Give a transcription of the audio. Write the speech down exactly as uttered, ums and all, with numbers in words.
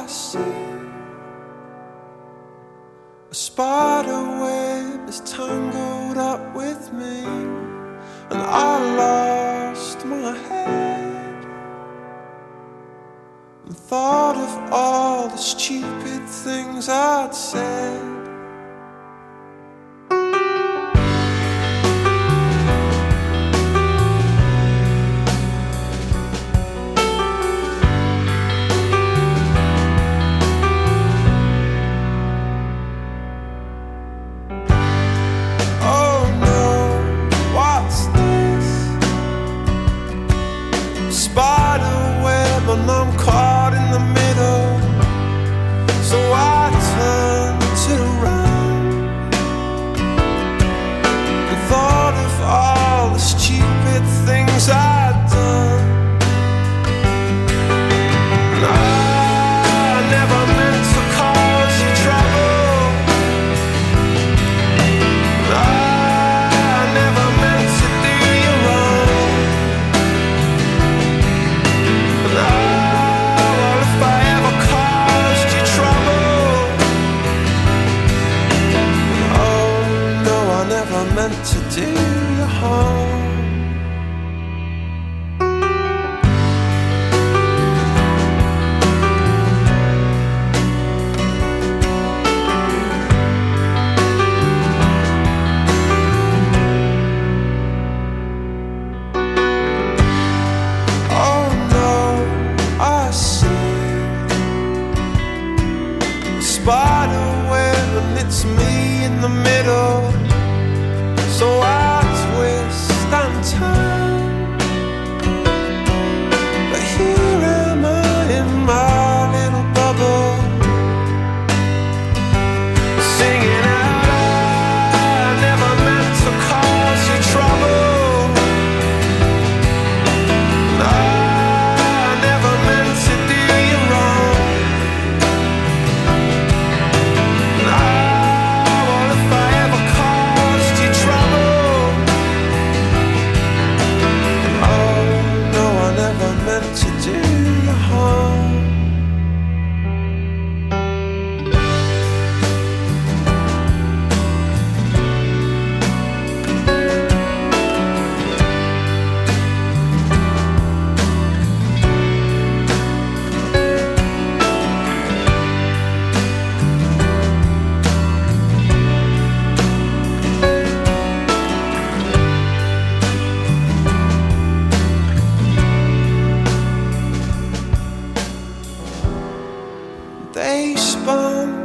I see a spider web is tangled up with me, and I lost my head and thought of all the stupid things I'd said. And I'm caught in the middle, so I turned it around and thought of all the stupid things I'd done. And I never meant to cause you trouble, and I never meant to do you wrong, and I meant to do you harm. Oh no, I see a spider web and it's me in the middle. So I twist and turn, but here am I in my little bubble, singing out, I never meant to cause you trouble, and I never meant to do you wrong, and I, well, if I ever caused you trouble, meant to do you harm. They spun